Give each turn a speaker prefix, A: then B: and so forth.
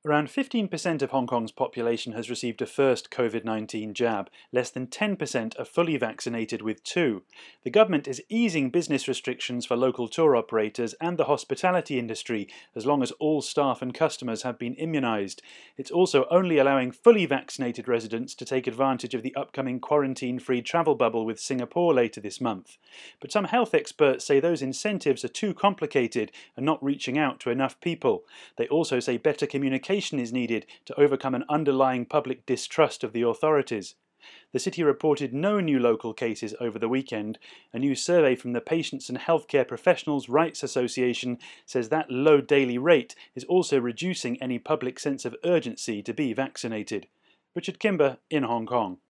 A: Around 15% of Hong Kong's population has received a first COVID-19 jab. Less than 10% are fully vaccinated with two. The government is easing business restrictions for local tour operators and the hospitality industry as long as all staff and customers have been immunised. It's also only allowing fully vaccinated residents to take advantage of the upcoming quarantine-free travel bubble with Singapore later this month. But some health experts say those incentives are too complicated and not reaching out to enough people. They also say better communication is needed to overcome an underlying public distrust of the authorities. The city reported no new local cases over the weekend. A new survey from the Patients and Healthcare Professionals' Rights Association says that low daily rate is also reducing any public sense of urgency to be vaccinated. Richard Kimber in Hong Kong.